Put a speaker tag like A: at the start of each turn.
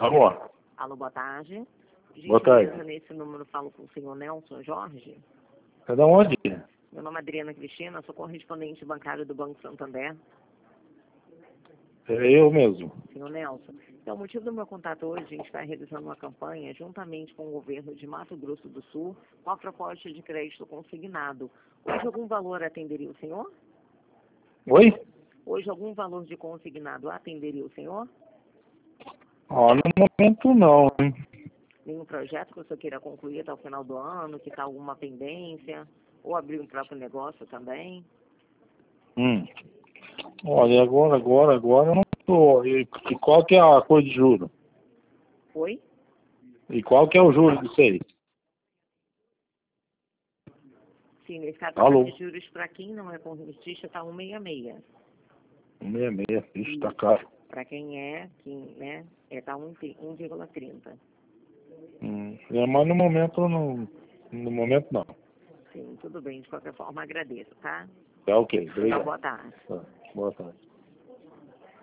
A: Alô?
B: Alô, boa tarde.
A: Boa tarde.
B: Nesse número falo com o senhor Nelson Jorge.
A: É da onde?
B: Meu nome é Adriana Cristina, sou correspondente bancário do Banco Santander.
A: É eu mesmo.
B: Senhor Nelson, então, o motivo do meu contato hoje, a gente está realizando uma campanha juntamente com o governo de Mato Grosso do Sul com a proposta de crédito consignado. Hoje algum valor atenderia o senhor?
A: Oi?
B: Hoje algum valor de consignado atenderia o senhor?
A: No momento não, hein?
B: Nenhum projeto que o senhor queira concluir até o final do ano, que está alguma pendência, ou abrir um próprio negócio também?
A: Olha, agora eu não tô. E qual que é a coisa de juro?
B: Oi?
A: E qual que é o juro disso aí?
B: Sim, nesse caso, a
A: Alô?
B: taxa de juros para quem não é correntista está 1,66.
A: 166, isso tá caro.
B: Para quem é, né, está 1,30.
A: Mas no momento não.
B: Sim, tudo bem. De qualquer forma, agradeço, tá?
A: Tá ok,
B: Então,
A: obrigado.
B: boa tarde.
A: Tá, boa tarde.